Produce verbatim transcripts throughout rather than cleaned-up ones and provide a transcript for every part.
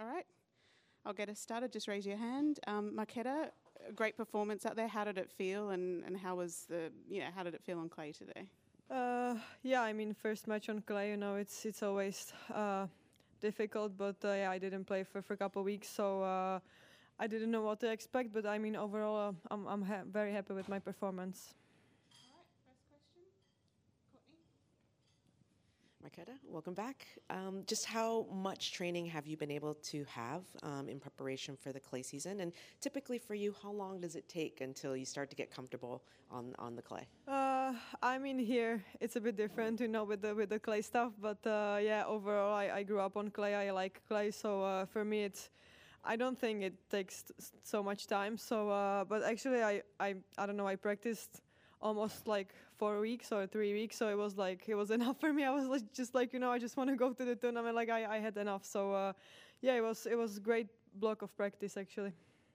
All right. I'll get us started. Just raise your hand. Um, Marketa, a great performance out there. How did it feel, and, and how was the yeah? How did it feel on clay today? Uh, yeah, I mean, first match on clay, you know, it's it's always uh, difficult. But uh, yeah, I didn't play for, for a couple of weeks, so uh, I didn't know what to expect. But I mean, overall, uh, I'm I'm ha- very happy with my performance. Marketa, welcome back. Um, just how much training have you been able to have um, in preparation for the clay season? And typically for you, how long does it take until you start to get comfortable on, on the clay? Uh, I mean, here it's a bit different, you know, with the with the clay stuff. But uh, yeah, overall, I, I grew up on clay. I like clay, so uh, for me, it's. I don't think it takes so much time. So, uh, but actually, I, I I don't know. I practiced almost like four weeks or three weeks. So it was like, it was enough for me. I was like, just like, you know, I just want to go to the tournament. Like I, I had enough. So uh, yeah, it was, it was a great block of practice actually.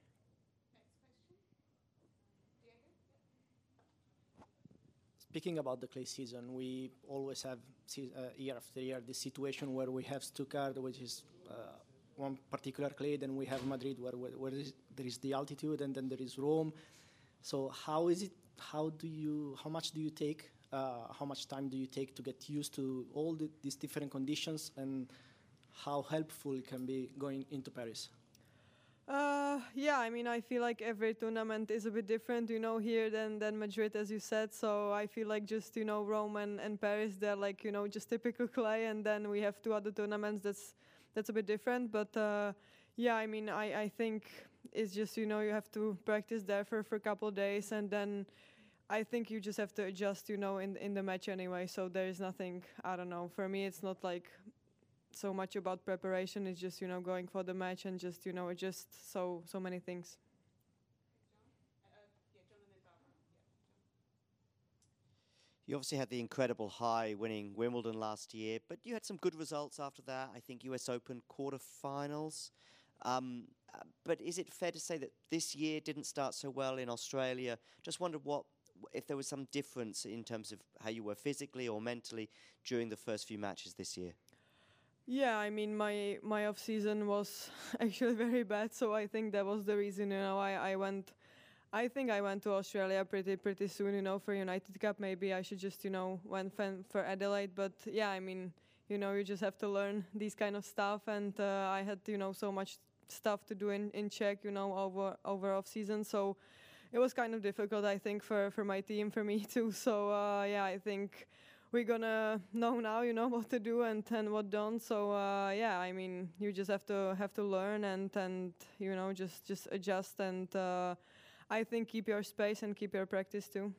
Speaking about the clay season, we always have se- uh, year after year this situation where we have Stuttgart, which is uh, one particular clay, then we have Madrid where, where, where is, there is the altitude, and then there is Rome. So how is it? How do you? How much do you take? Uh, how much time do you take to get used to all the, these different conditions, and how helpful it can be going into Paris? Uh, yeah, I mean, I feel like every tournament is a bit different, you know, here than, than Madrid, as you said. So I feel like just, you know, Rome and, and Paris, they're like, you know, just typical clay. And then we have two other tournaments that's that's a bit different. But uh, yeah, I mean, I, I think it's just, you know, you have to practice there for, for a couple of days. And then I think you just have to adjust, you know, in, in the match anyway. So there is nothing, I don't know, for me, it's not like so much about preparation. It's just, you know, going for the match and just, you know, just so so many things. You obviously had the incredible high winning Wimbledon last year, but you had some good results after that. I think U S Open quarterfinals. Um, uh, but is it fair to say that this year didn't start so well in Australia? Just wondered what if there was some difference in terms of how you were physically or mentally during the first few matches this year. Yeah, I mean, my my off season was actually very bad, so I think that was the reason. You know, I I went. I think I went to Australia pretty pretty soon, you know, for United Cup. Maybe I should just, you know, went fan for Adelaide. But yeah, I mean, you know, you just have to learn these kind of stuff. And uh, I had, you know, so much stuff to do in, in Czech, you know, over over off season. So it was kind of difficult, I think, for, for my team, for me too. So uh, yeah, I think we're gonna know now, you know, what to do and, and what don't. So uh, yeah, I mean, you just have to have to learn and and you know just just adjust and. Uh, I think keep your space and keep your practice too.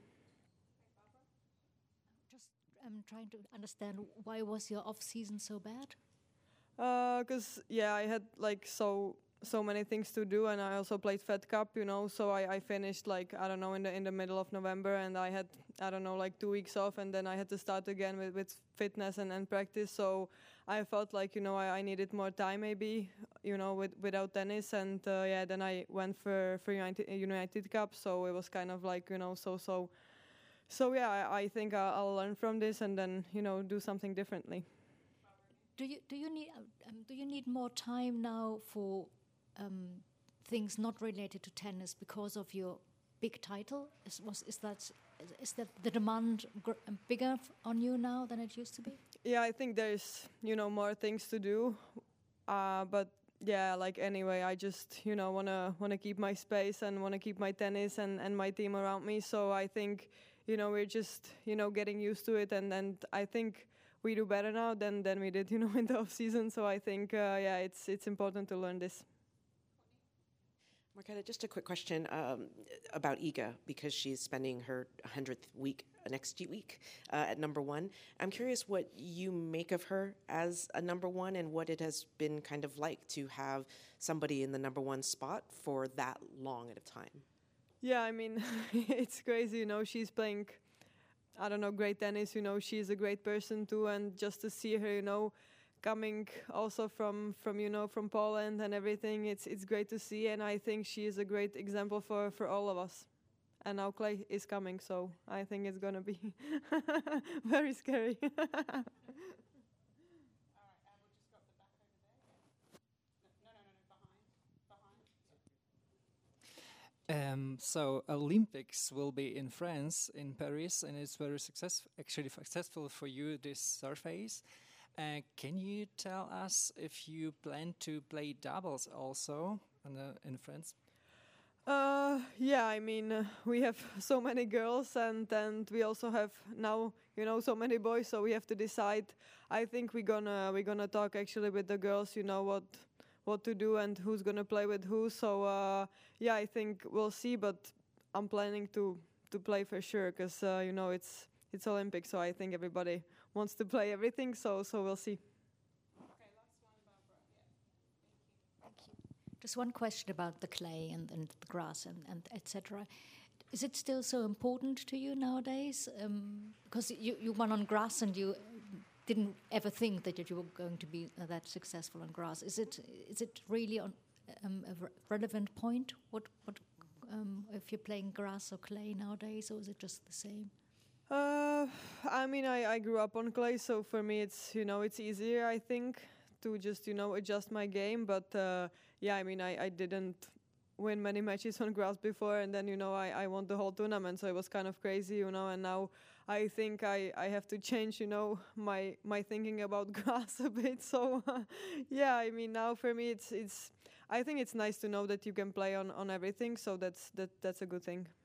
Just I'm trying to understand why was your off season so bad? Because uh, yeah, I had like so so many things to do, and I also played Fed Cup, you know. So I, I finished like I don't know in the in the middle of November, and I had I don't know like two weeks off, and then I had to start again with, with fitness and, and practice. So I felt like you know I, I needed more time maybe, you know, with without tennis, and uh, yeah, then I went for for United United Cup. So it was kind of like you know so so. So yeah, I, I think I'll, I'll learn from this and then you know do something differently. Do you do you need um, do you need more time now for um, things not related to tennis because of your big title? Is was is that is that the demand gr- bigger f- on you now than it used to be? Yeah, I think there's you know more things to do, uh, but yeah, like anyway, I just you know wanna wanna keep my space and wanna keep my tennis and, and my team around me. So I think you know we're just you know getting used to it, and and I think we do better now than than we did you know in the off season. So I think uh, yeah, it's it's important to learn this. Marketa, just a quick question um, about Iga, because she's spending her hundredth week next week uh, at number one. I'm curious what you make of her as a number one and what it has been kind of like to have somebody in the number one spot for that long at a time. Yeah, I mean, it's crazy, you know, she's playing, I don't know, great tennis, you know, she's a great person too, and just to see her, you know, coming also from from you know from Poland and everything, it's it's great to see, and I think she is a great example for for all of us. And now Clay is coming, so I think it's gonna be very scary. so Olympics will be in France, in Paris, and it's very success actually successful for you this surface. Uh, can you tell us if you plan to play doubles also in, the, in France? Uh, yeah, I mean, uh, we have so many girls, and and we also have now, you know, so many boys. So we have to decide. I think we're gonna we're gonna talk actually with the girls. You know what what to do and who's gonna play with who. So uh, yeah, I think we'll see. But I'm planning to to play for sure, because uh, you know it's it's Olympics. So I think everybody wants to play everything. So so we'll see. Just one question about the clay and, and the grass and, and et cetera. Is it still so important to you nowadays? Um, because you, you won on grass and you didn't ever think that you were going to be uh, that successful on grass. Is it is it really on um, a re- relevant point? What what um, if you're playing grass or clay nowadays, or is it just the same? Uh, I mean, I, I grew up on clay, so for me it's you know it's easier, I think, to just you know adjust my game. But uh, yeah, I mean, I, I didn't win many matches on grass before, and then you know I, I won the whole tournament, so it was kind of crazy, you know. And now I think I, I have to change, you know, my my thinking about grass a bit. So yeah, I mean, now for me it's it's I think it's nice to know that you can play on, on everything. So that's that that's a good thing.